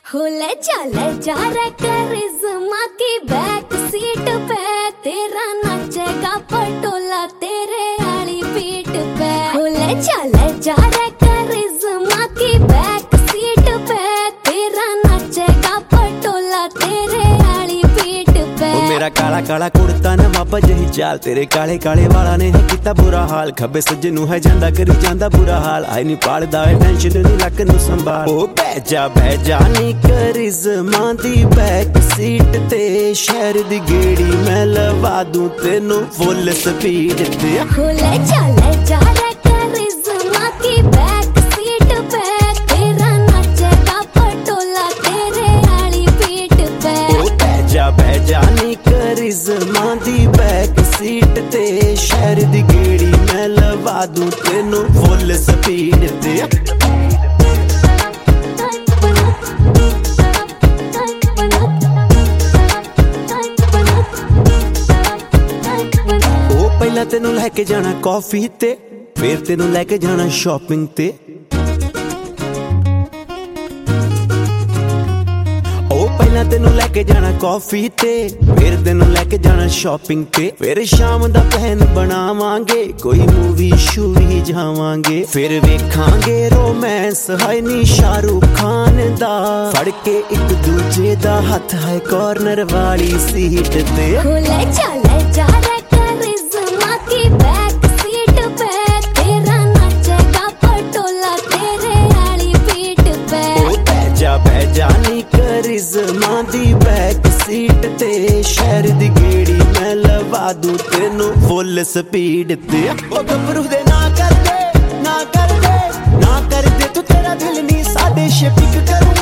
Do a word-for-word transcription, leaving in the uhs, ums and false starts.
हो ले चले जा रे करिश्मा की बैक सीट पे, तेरा नाचेगा पटोला तेरे आली पीठ पे। हो ले चले जा रे करिश्मा की बैक सीट पे, तेरा नाचेगा पटोला तेरे आली पीठ पे। ओ मेरा काला काला कुड़ता न वापा जही चाल, तेरे काले काले वाला ने है किता बुरा हाल। खब्बे सज्जे नू है जांदा करी जांदा बुरा हाल, आई नी पाड़दा है टेंशन नी लक नू संभाल। ओ बैजा बैजा नी करिश्मा दी बैक सीट ते, शहर दी गेड़ी मैं लवा दूं तेनू फुल स्पीड ते। हो ले चले जा रे करिश्मा की बैक सीट पे, तेरा नाचेगा पटोला तेरे आली पीठ पे। ओ बैजा बैजा नी करिश्मा दी बैक सीट ते, शहर दी गेड़ी मैं लवा दूं तेनू फुल स्पीड ते। ਪਹਿਲਾਂ ਤੈਨੂੰ ਲੈ ਕੇ ਜਾਣਾ ਕਾਫੀ ਤੇ, ਫੇਰ ਤੈਨੂੰ ਲੈ ਕੇ ਜਾਣਾ ਸ਼ਾਪਿੰਗ ਤੇ। ਉਹ ਪਹਿਲਾਂ ਤੈਨੂੰ ਲੈ ਕੇ ਜਾਣਾ ਕਾਫੀ ਤੇ, ਫੇਰ ਤੈਨੂੰ ਲੈ ਕੇ ਜਾਣਾ ਸ਼ਾਪਿੰਗ ਤੇ। ਫੇਰ ਸ਼ਾਮ ਦਾ ਪਲਾਨ ਬਣਾਵਾਂਗੇ, ਕੋਈ ਮੂਵੀ ਸ਼ੂਵੀ ਜਾਵਾਂਗੇ। ਫਿਰ ਵੇਖਾਂਗੇ ਰੋਮਾਂਸ ਹਾਏ ਨੀ ਸ਼ਾਹਰੁਖ ਖਾਨ ਦਾ, ਫੜ ਕੇ ਇੱਕ ਦੂਜੇ ਦਾ ਹੱਥ ਹੈ ਕਾਰਨਰ ਵਾਲੀ ਸੀਟ ਤੇ। ਹੋ ਲੈ ਚੱਲੇ ਜਾ ਰੇ करिश्मा की बैक सीट पे, तेरा नाचेगा पटोला तेरे आली पीठ पे। ओ बैजा बैजा नी करिश्मा दी बैक सीट ते, शहर दी गेड़ी मैं लवा दूं तेनू फुल स्पीड ते। ओ गबरू दे ना कर दे ना कर दे ना कर दे, तू तेरा दिल नी साडे शिपिक करूं